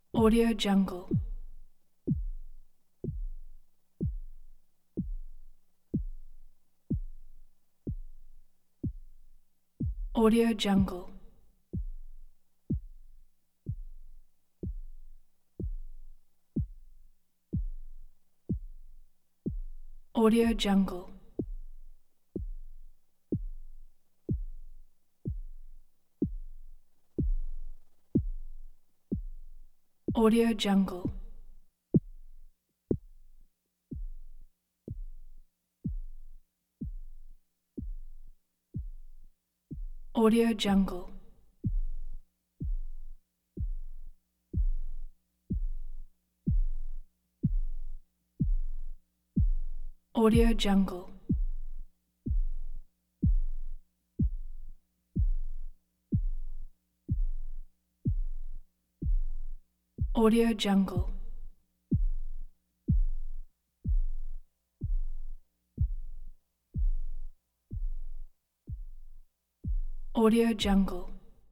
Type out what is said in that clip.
Audio Jungle. Audio Jungle. Audio Jungle. Audio Jungle. Audio Jungle. Audio Jungle. Audio Jungle. Audio Jungle.